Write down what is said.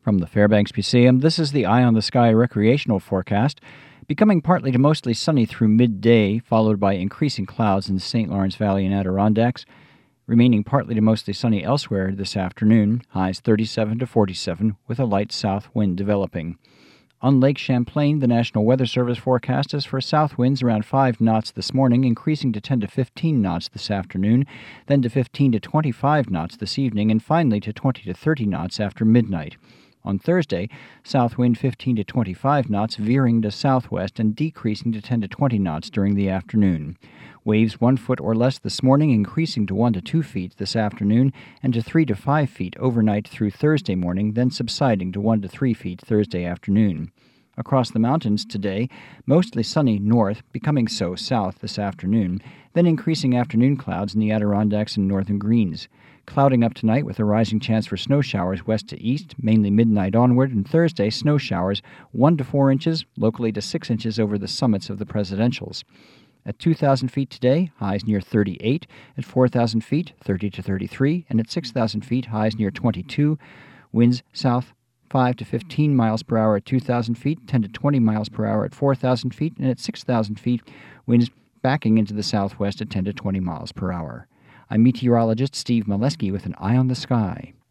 From the Fairbanks Museum, this is the Eye on the Sky recreational forecast. Becoming partly to mostly sunny through midday, followed by increasing clouds in the St. Lawrence Valley and Adirondacks. Remaining partly to mostly sunny elsewhere this afternoon, highs 37 to 47, with a light south wind developing. On Lake Champlain, the National Weather Service forecast is for south winds around 5 knots this morning, increasing to 10 to 15 knots this afternoon, then to 15 to 25 knots this evening, and finally to 20 to 30 knots after midnight. On Thursday, south wind 15 to 25 knots, veering to southwest and decreasing to 10 to 20 knots during the afternoon. Waves 1 foot or less this morning, increasing to 1 to 2 feet this afternoon, and to 3 to 5 feet overnight through Thursday morning, then subsiding to 1 to 3 feet Thursday afternoon. Across the mountains today, mostly sunny north, becoming so south this afternoon, then increasing afternoon clouds in the Adirondacks and northern Greens. Clouding up tonight with a rising chance for snow showers west to east, mainly midnight onward, and Thursday snow showers 1 to 4 inches, locally to 6 inches over the summits of the presidentials. At 2,000 feet today, highs near 38, at 4,000 feet, 30 to 33, and at 6,000 feet, highs near 22. Winds south 5 to 15 miles per hour at 2,000 feet, 10 to 20 miles per hour at 4,000 feet, and at 6,000 feet, winds backing into the southwest at 10 to 20 miles per hour. I'm meteorologist Steve Molesky with an Eye on the Sky.